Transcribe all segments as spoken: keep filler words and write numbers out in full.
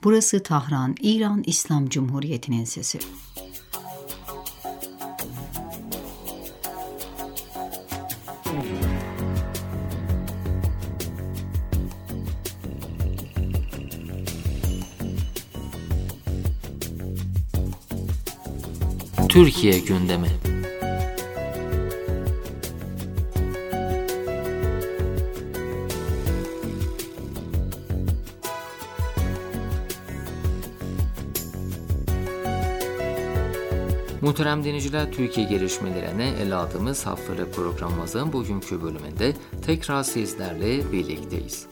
Burası Tahran, İran İslam Cumhuriyeti'nin sesi. Türkiye gündemi. Muhterem dinleyiciler, Türkiye gelişmelerine ele aldığımız haftalık programımızın bugünkü bölümünde tekrar sizlerle birlikteyiz.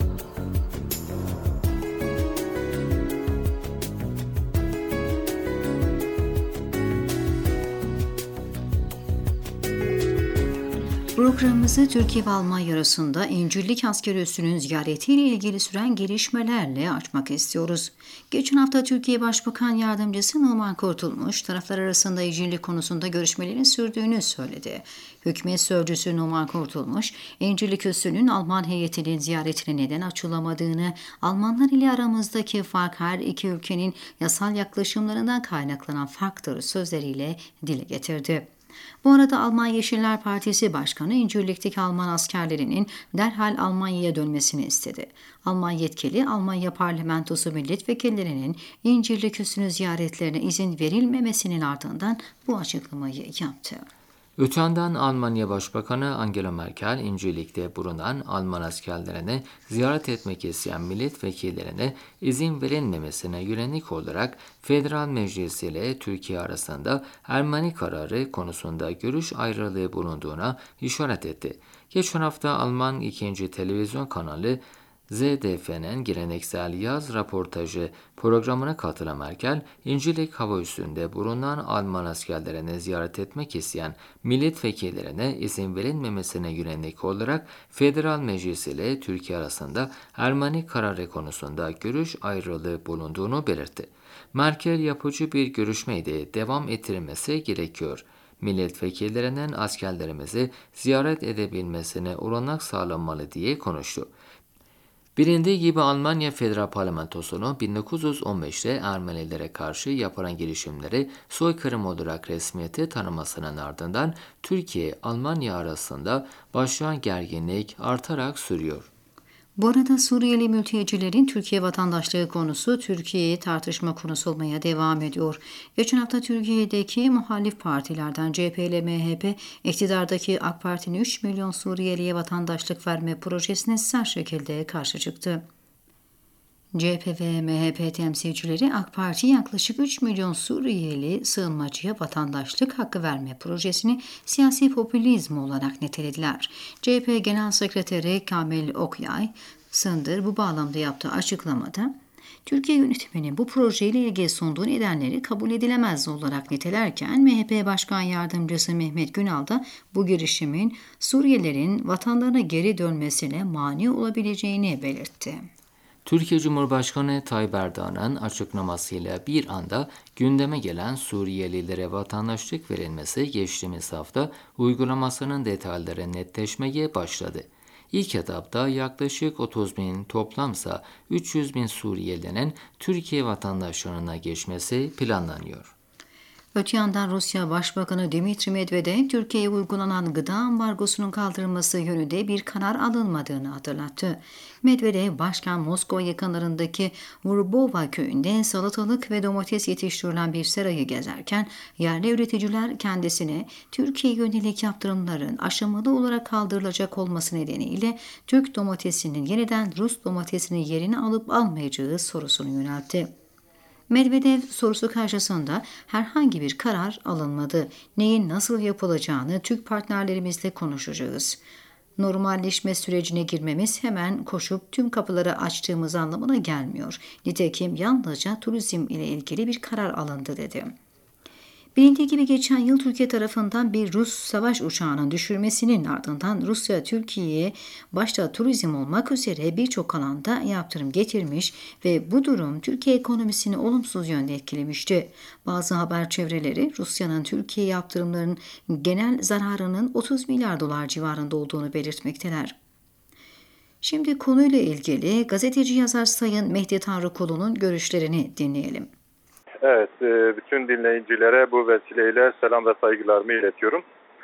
Programımızı Türkiye ve Almanya arasında İncirlik asker üssünün ziyaretiyle ilgili süren gelişmelerle açmak istiyoruz. Geçen hafta Türkiye Başbakan Yardımcısı Numan Kurtulmuş, taraflar arasında İncirlik konusunda görüşmelerin sürdüğünü söyledi. Hükümet Sözcüsü Numan Kurtulmuş, İncirlik üssünün Alman heyetinin ziyaretine neden açılamadığını, Almanlar ile aramızdaki fark her iki ülkenin yasal yaklaşımlarından kaynaklanan farktır sözleriyle dile getirdi. Bu arada Alman Yeşiller Partisi Başkanı İncirlik'teki Alman askerlerinin derhal Almanya'ya dönmesini istedi. Alman yetkili Almanya Parlamentosu milletvekillerinin İncirlik üssünü ziyaretlerine izin verilmemesinin ardından bu açıklamayı yaptı. Öte yandan Almanya Başbakanı Angela Merkel, İncirlik'te bulunan Alman askerlerine ziyaret etmek isteyen milletvekillerine izin verilmemesine yönelik olarak Federal Meclis ile Türkiye arasında Ermeni kararı konusunda görüş ayrılığı bulunduğuna işaret etti. Geçen hafta Alman ikinci televizyon kanalı Z D F'nin geleneksel yaz raportajı programına katılan Merkel, İncirlik hava üssünde bulunan Alman askerlerini ziyaret etmek isteyen milletvekillerine izin verilmemesine yönelik olarak Federal Meclis ile Türkiye arasında Ermeni kararı konusunda görüş ayrılığı bulunduğunu belirtti. Merkel, yapıcı bir görüşmeyle devam ettirilmesi gerekiyor. Milletvekillerinin askerlerimizi ziyaret edebilmesine olanak sağlanmalı diye konuştu. Bilindiği gibi Almanya Federal Parlamentosu'nun bin dokuz yüz on beşte Ermenilere karşı yapılan girişimleri soykırım olarak resmiyete tanımasının ardından Türkiye-Almanya arasında başlayan gerginlik artarak sürüyor. Bu arada Suriyeli mültecilerin Türkiye vatandaşlığı konusu Türkiye'ye tartışma konusu olmaya devam ediyor. Geçen hafta Türkiye'deki muhalif partilerden C H P ile M H P, iktidardaki AK Parti'nin üç milyon Suriyeliye vatandaşlık verme projesine sert şekilde karşı çıktı. C H P ve M H P temsilcileri AK Parti yaklaşık üç milyon Suriyeli sığınmacıya vatandaşlık hakkı verme projesini siyasi popülizm olarak nitelediler. C H P Genel Sekreteri Kamil Okyay Sındır bu bağlamda yaptığı açıklamada, Türkiye yönetiminin bu projeyle ilgili sunduğu nedenleri kabul edilemez olarak nitelerken M H P Başkan Yardımcısı Mehmet Günal da bu girişimin Suriyelilerin vatanlarına geri dönmesine mani olabileceğini belirtti. Türkiye Cumhurbaşkanı Tayyip Erdoğan'ın açıklamasıyla bir anda gündeme gelen Suriyelilere vatandaşlık verilmesi geçtiğimiz hafta uygulamasının detayları netleşmeye başladı. İlk etapta yaklaşık otuz bin, toplamsa üç yüz bin Suriyelinin Türkiye vatandaşlığına geçmesi planlanıyor. Öte yandan Rusya Başbakanı Dmitri Medvedev, Türkiye'ye uygulanan gıda ambargosunun kaldırılması yönünde bir karar alınmadığını hatırlattı. Medvedev, Başkan Moskova yakınlarındaki Vurbova köyünde salatalık ve domates yetiştirilen bir serayı gezerken, yerli üreticiler kendisine Türkiye yönelik yaptırımların aşamalı olarak kaldırılacak olması nedeniyle Türk domatesinin yeniden Rus domatesinin yerini alıp almayacağı sorusunu yöneltti. Medvedev sorusu karşısında herhangi bir karar alınmadı. Neyin nasıl yapılacağını Türk partnerlerimizle konuşacağız. Normalleşme sürecine girmemiz hemen koşup tüm kapıları açtığımız anlamına gelmiyor. Nitekim yalnızca turizm ile ilgili bir karar alındı dedi. Bilindiği gibi geçen yıl Türkiye tarafından bir Rus savaş uçağının düşürmesinin ardından Rusya Türkiye'ye başta turizm olmak üzere birçok alanda yaptırım getirmiş ve bu durum Türkiye ekonomisini olumsuz yönde etkilemişti. Bazı haber çevreleri Rusya'nın Türkiye yaptırımlarının genel zararının otuz milyar dolar civarında olduğunu belirtmekteler. Şimdi konuyla ilgili gazeteci yazar Sayın Mehdi Tanrıkulu'nun görüşlerini dinleyelim. Evet, bütün dinleyicilere bu vesileyle selam ve saygılarımı iletiyorum.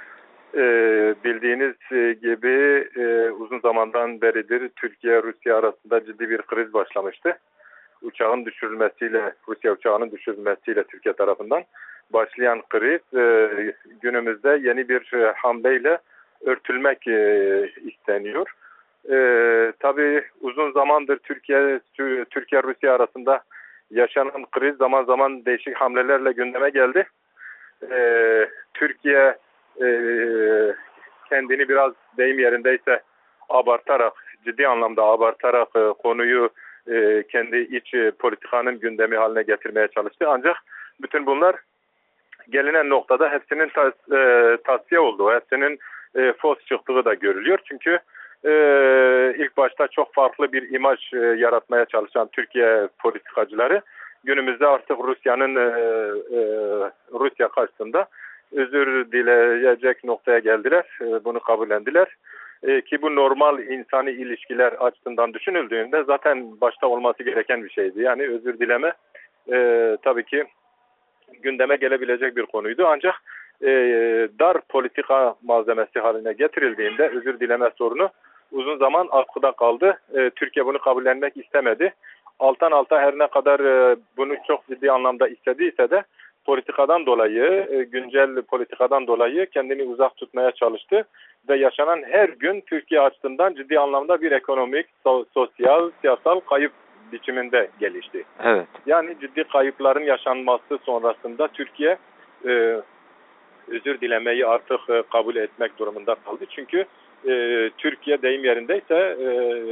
Bildiğiniz gibi uzun zamandan beridir Türkiye-Rusya arasında ciddi bir kriz başlamıştı. Uçağın düşürülmesiyle, Rusya uçağının düşürülmesiyle Türkiye tarafından başlayan kriz günümüzde yeni bir hamleyle örtülmek isteniyor. Tabii uzun zamandır Türkiye Türkiye-Rusya arasında yaşanan kriz zaman zaman değişik hamlelerle gündeme geldi. Ee, Türkiye e, kendini biraz deyim yerindeyse abartarak, ciddi anlamda abartarak e, konuyu e, kendi iç e, politikanın gündemi haline getirmeye çalıştı. Ancak bütün bunlar gelinen noktada hepsinin tas, e, tasfiye olduğu, hepsinin e, fos çıktığı da görülüyor. Çünkü Ee, ilk başta çok farklı bir imaj e, yaratmaya çalışan Türkiye politikacıları günümüzde artık Rusya'nın e, e, Rusya karşısında özür dileyecek noktaya geldiler. E, bunu kabullendiler. E, ki bu normal insani ilişkiler açısından düşünüldüğünde zaten başta olması gereken bir şeydi. Yani özür dileme e, tabii ki gündeme gelebilecek bir konuydu. Ancak e, dar politika malzemesi haline getirildiğinde özür dileme sorunu uzun zaman askıda kaldı. E, Türkiye bunu kabullenmek istemedi. Alttan alta her ne kadar e, bunu çok ciddi anlamda istediyse de politikadan dolayı, e, güncel politikadan dolayı kendini uzak tutmaya çalıştı. Ve yaşanan her gün Türkiye açısından ciddi anlamda bir ekonomik, so- sosyal, siyasal kayıp biçiminde gelişti. Evet. Yani ciddi kayıpların yaşanması sonrasında Türkiye e, özür dilemeyi artık e, kabul etmek durumunda kaldı. Çünkü e, Türkiye deyim yerindeyse e,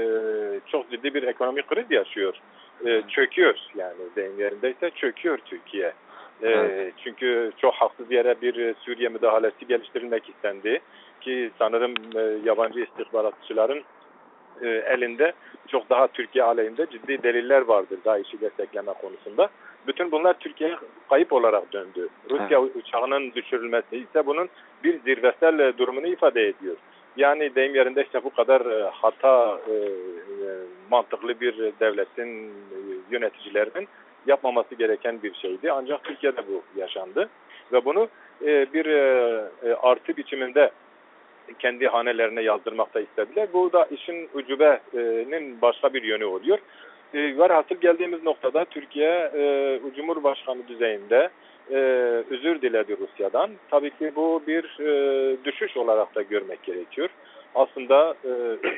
çok ciddi bir ekonomik kriz yaşıyor. E, çöküyor yani deyim yerindeyse çöküyor Türkiye. E, evet. Çünkü çok haksız yere bir Suriye müdahalesi geliştirilmek istendi. Ki sanırım e, yabancı istihbaratçıların e, elinde çok daha Türkiye aleyhinde ciddi deliller vardır DAEŞ'i destekleme konusunda. Bütün bunlar Türkiye'ye kayıp olarak döndü. Rusya evet. uçağının düşürülmesi ise bunun bir zirvesel durumunu ifade ediyor. Yani deyim yerinde işte bu kadar e, hata e, e, mantıklı bir devletin e, yöneticilerinin yapmaması gereken bir şeydi. Ancak Türkiye'de bu yaşandı. Ve bunu e, bir e, e, artı biçiminde kendi hanelerine yazdırmakta istediler. Bu da işin ucubenin başka bir yönü oluyor. E, velhasıl geldiğimiz noktada Türkiye e, Cumhurbaşkanı düzeyinde e, özür diledi Rusya'dan. Tabii ki bu bir e, düşüş olarak da görmek gerekiyor. Aslında e,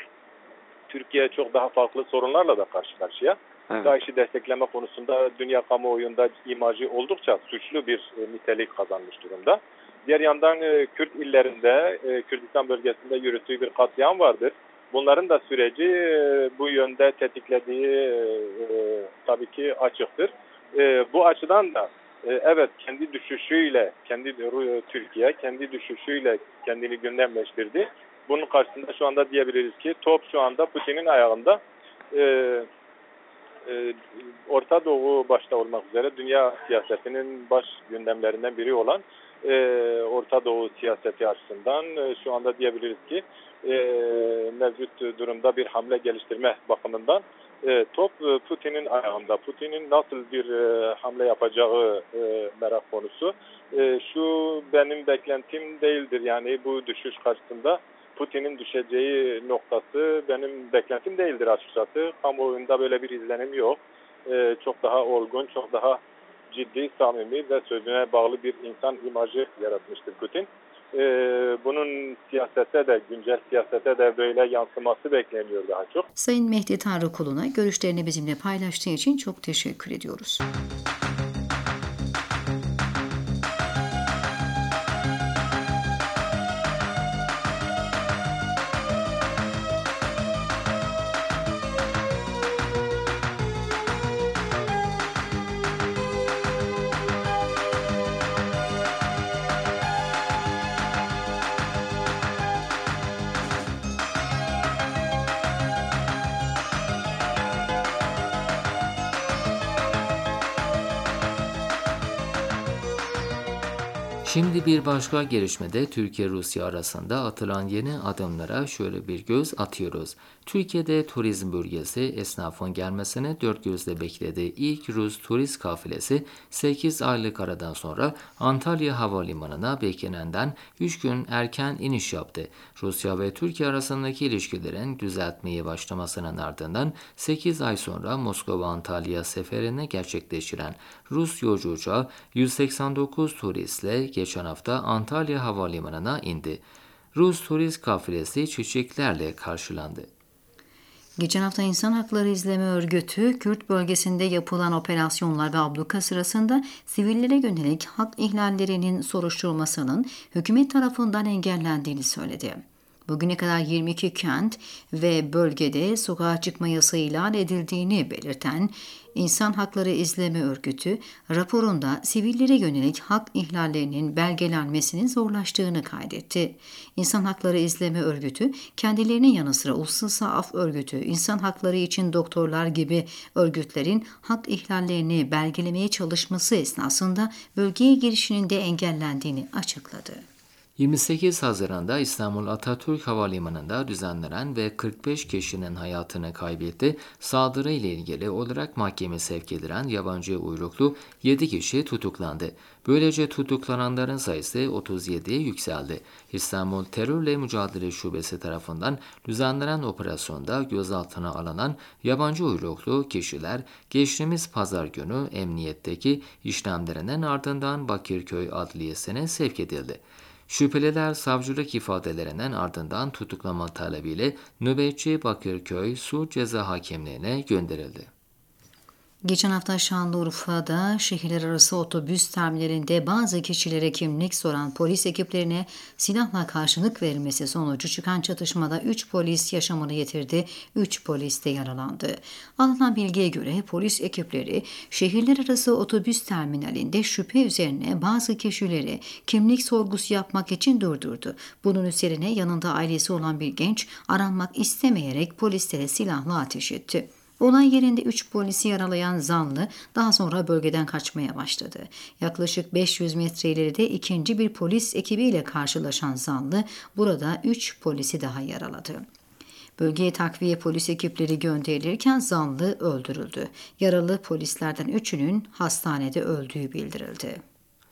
Türkiye çok daha farklı sorunlarla da karşı karşıya. Evet. DAEŞ'i destekleme konusunda dünya kamuoyunda imajı oldukça suçlu bir e, nitelik kazanmış durumda. Diğer yandan e, Kürt illerinde, e, Kürdistan bölgesinde yürüttüğü bir katliam vardır. Bunların da süreci e, bu yönde tetiklediği e, e, tabii ki açıktır. E, bu açıdan da e, evet kendi düşüşüyle, kendi e, Türkiye kendi düşüşüyle kendini gündemleştirdi. Bunun karşısında şu anda diyebiliriz ki top şu anda Putin'in ayağında. E, e, Orta Doğu başta olmak üzere dünya siyasetinin baş gündemlerinden biri olan e, Orta Doğu siyaseti açısından e, şu anda diyebiliriz ki e, mevcut durumda bir hamle geliştirme bakımından e, top e, Putin'in ayağında. Putin'in nasıl bir e, hamle yapacağı e, merak konusu. E, şu benim beklentim değildir. Yani bu düşüş karşısında Putin'in düşeceği noktası benim beklentim değildir açıkçası. Kamuoyunda böyle bir izlenim yok. Ee, çok daha olgun, çok daha ciddi, samimi ve sözüne bağlı bir insan imajı yaratmıştır Putin. Ee, bunun siyasete de, güncel siyasete de böyle yansıması bekleniyor daha çok. Sayın Mehdi Tanrıkulu'na görüşlerini bizimle paylaştığı için çok teşekkür ediyoruz. Şimdi bir başka gelişmede Türkiye-Rusya arasında atılan yeni adımlara şöyle bir göz atıyoruz. Türkiye'de turizm bölgesi esnafın gelmesini dört gözle beklediği ilk Rus turist kafilesi sekiz aylık aradan sonra Antalya Havalimanı'na beklenenden üç gün erken iniş yaptı. Rusya ve Türkiye arasındaki ilişkilerin düzeltmeye başlamasının ardından sekiz ay sonra Moskova-Antalya seferini gerçekleştiren Rus yolcu uçağı yüz seksen dokuz turistle geçen hafta Antalya Havalimanı'na indi. Rus turist kafilesi çiçeklerle karşılandı. Geçen hafta İnsan Hakları İzleme Örgütü, Kürt bölgesinde yapılan operasyonlar ve abluka sırasında sivillere yönelik hak ihlallerinin soruşturulmasının hükümet tarafından engellendiğini söyledi. Bugüne kadar yirmi iki kent ve bölgede sokağa çıkma yasağı ilan edildiğini belirten İnsan Hakları İzleme Örgütü, raporunda sivillere yönelik hak ihlallerinin belgelenmesinin zorlaştığını kaydetti. İnsan Hakları İzleme Örgütü, kendilerinin yanı sıra Uluslararası Af Örgütü, İnsan Hakları için Doktorlar gibi örgütlerin hak ihlallerini belgelemeye çalışması esnasında bölgeye girişinin de engellendiğini açıkladı. yirmi sekiz Haziran'da İstanbul Atatürk Havalimanı'nda düzenlenen ve kırk beş kişinin hayatını kaybetti saldırı ile ilgili olarak mahkemeye sevk edilen yabancı uyruklu yedi kişi tutuklandı. Böylece tutuklananların sayısı otuz yediye yükseldi. İstanbul Terörle Mücadele Şubesi tarafından düzenlenen operasyonda gözaltına alınan yabancı uyruklu kişiler geçtiğimiz pazar günü emniyetteki işlemlerinin ardından Bakırköy Adliyesi'ne sevk edildi. Şüpheliler savcılık ifadelerinin ardından tutuklama talebiyle nöbetçi Bakırköy Suç Ceza Hakimliğine gönderildi. Geçen hafta Şanlıurfa'da şehirler arası otobüs terminalinde bazı kişilere kimlik soran polis ekiplerine silahla karşılık verilmesi sonucu çıkan çatışmada üç polis yaşamını yitirdi, üç polis de yaralandı. Alınan bilgiye göre polis ekipleri şehirler arası otobüs terminalinde şüphe üzerine bazı kişileri kimlik sorgusu yapmak için durdurdu. Bunun üzerine yanında ailesi olan bir genç aranmak istemeyerek polislere silahla ateş etti. Olay yerinde üç polisi yaralayan zanlı daha sonra bölgeden kaçmaya başladı. Yaklaşık beş yüz metre ileride ikinci bir polis ekibiyle karşılaşan zanlı burada üç polisi daha yaraladı. Bölgeye takviye polis ekipleri gönderilirken zanlı öldürüldü. Yaralı polislerden üçünün hastanede öldüğü bildirildi.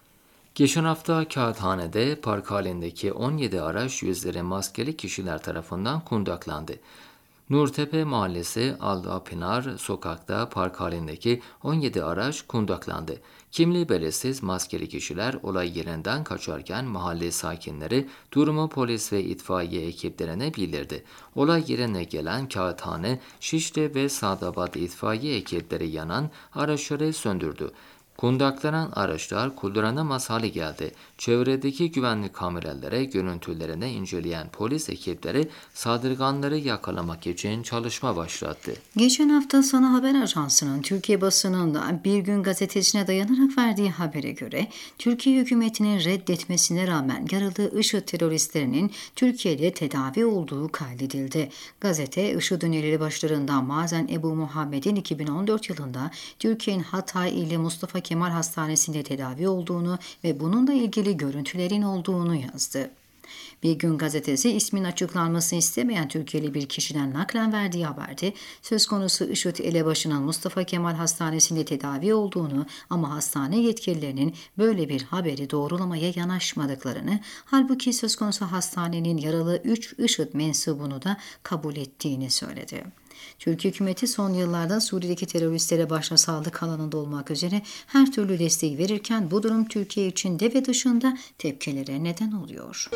Geçen hafta Kağıthane'de park halindeki on yedi araç yüzleri maskeli kişiler tarafından kundaklandı. Nurtepe Mahallesi Aldapınar sokakta park halindeki on yedi araç kundaklandı. Kimliği belirsiz maskeli kişiler olay yerinden kaçarken mahalle sakinleri durumu polis ve itfaiye ekiplerine bildirdi. Olay yerine gelen Kağıthane, Şişli ve Sadabat itfaiye ekipleri yanan araçları söndürdü. Kundaklanan araçlar kullanılamaz hale geldi. Çevredeki güvenlik kameralara görüntülerini inceleyen polis ekipleri saldırganları yakalamak için çalışma başlattı. Geçen hafta Sana Haber Ajansı'nın Türkiye basınında Bir Gün gazetesine dayanarak verdiği habere göre Türkiye hükümetinin reddetmesine rağmen yaralı IŞİD teröristlerinin Türkiye'de tedavi olduğu kaydedildi. Gazete IŞİD üyeleri başlarından Mazen Ebu Muhammed'in iki bin on dört yılında Türkiye'nin Hatay ili Mustafa Kemal Hastanesi'nde tedavi olduğunu ve bununla ilgili görüntülerin olduğunu yazdı. Bir Gün gazetesi ismin açıklanmasını istemeyen Türkiye'li bir kişiden naklen verdiği haberde söz konusu IŞİD elebaşının Mustafa Kemal Hastanesi'nde tedavi olduğunu ama hastane yetkililerinin böyle bir haberi doğrulamaya yanaşmadıklarını, halbuki söz konusu hastanenin yaralı üç IŞİD mensubunu da kabul ettiğini söyledi. Türkiye hükümeti son yıllarda Suriye'deki teröristlere başta sağlık alanında olmak üzere her türlü desteği verirken bu durum Türkiye içinde ve dışında tepkilere neden oluyor.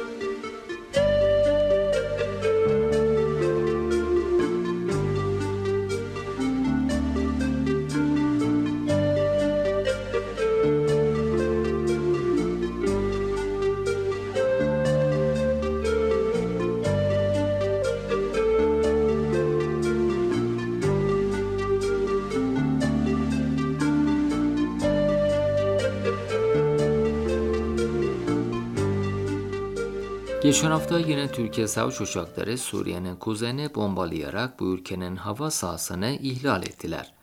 Geçen hafta yine Türkiye savaş uçakları Suriye'nin kuzeyini bombalayarak bu ülkenin hava sahasını ihlal ettiler.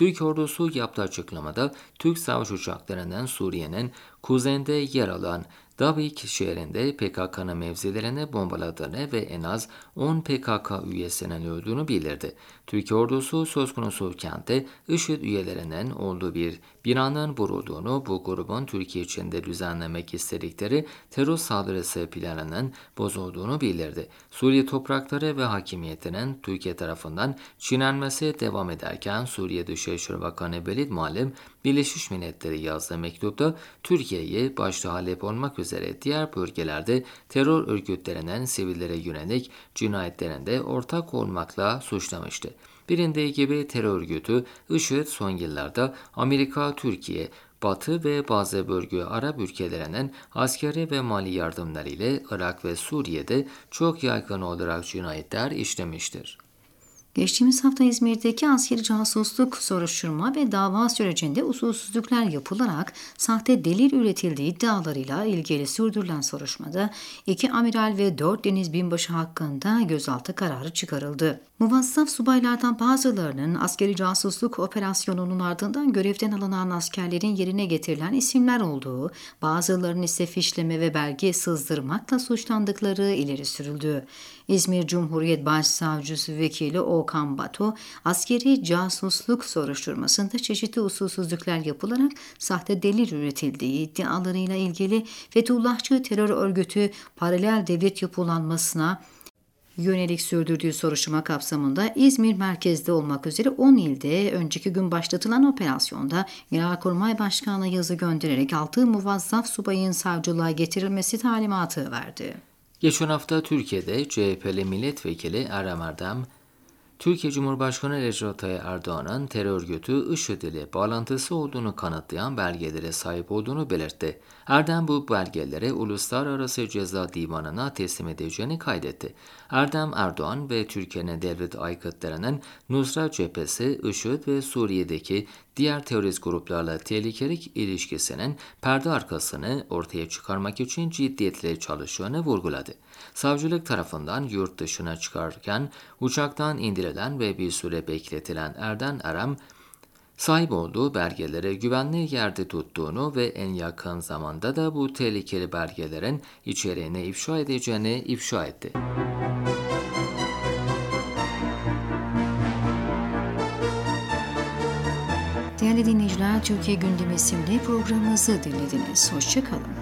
Türk ordusu yaptığı açıklamada Türk savaş uçaklarının Suriye'nin kuzeyinde yer alan Davik şehrinde P K K'nın mevzilerini bombaladığını ve en az on P K K üyesinin öldüğünü bildirdi. Türkiye ordusu söz konusu kentte IŞİD üyelerinin olduğu bir binanın vurulduğunu, bu grubun Türkiye içinde düzenlemek istedikleri terör saldırısı planının bozulduğunu bildirdi. Suriye toprakları ve hakimiyetinin Türkiye tarafından çiğnenmesi devam ederken Suriye Dışişleri Bakanı Velid Muallim, Birleşmiş Milletler'e yazdığı mektupta Türkiye'yi başta Halep olmak üzere diğer bölgelerde terör örgütlerinin sivillere yönelik cinayetlerinde ortak olmakla suçlamıştı. Bilindiği gibi terör örgütü IŞİD son yıllarda Amerika, Türkiye, Batı ve bazı bölge Arap ülkelerinin askeri ve mali yardımları ile Irak ve Suriye'de çok yaygın olarak cinayetler işlemiştir. Geçtiğimiz hafta İzmir'deki askeri casusluk soruşturma ve dava sürecinde usulsüzlükler yapılarak sahte delil üretildiği iddialarıyla ilgili sürdürülen soruşturmada iki amiral ve dört deniz binbaşı hakkında gözaltı kararı çıkarıldı. Muvazzaf subaylardan bazılarının askeri casusluk operasyonunun ardından görevden alınan askerlerin yerine getirilen isimler olduğu, bazılarının ise fişleme ve belge sızdırmakla suçlandıkları ileri sürüldü. İzmir Cumhuriyet Başsavcısı Vekili Okan Batu, askeri casusluk soruşturmasında çeşitli usulsüzlükler yapılarak sahte delil üretildiği iddialarıyla ilgili Fethullahçı terör örgütü paralel devlet yapılanmasına yönelik sürdürdüğü soruşturma kapsamında İzmir merkezde olmak üzere on ilde önceki gün başlatılan operasyonda Genelkurmay Başkanı'na yazı göndererek altı muvazzaf subayın savcılığa getirilmesi talimatı verdi. Geçen hafta Türkiye'de C H P'li milletvekili Erdem Erdem, Türkiye Cumhurbaşkanı Recep Tayyip Erdoğan'ın terör örgütü IŞİD ile bağlantısı olduğunu kanıtlayan belgelere sahip olduğunu belirtti. Erdem bu belgeleri Uluslararası Ceza Divanı'na teslim edeceğini kaydetti. Erdem Erdoğan ve Türkiye'nin devlet aygıtlarının Nusra Cephesi, IŞİD ve Suriye'deki diğer terörist gruplarla tehlikeli ilişkisinin perde arkasını ortaya çıkarmak için ciddiyetle çalıştığını vurguladı. Savcılık tarafından yurt dışına çıkarken uçaktan indirilen ve bir süre bekletilen Erdem Erem, sahip olduğu belgeleri güvenli yerde tuttuğunu ve en yakın zamanda da bu tehlikeli belgelerin içeriğini ifşa edeceğini ifşa etti. Değerli dinleyiciler, Türkiye Gündemi isimli programımızı dinlediniz. Hoşça kalın.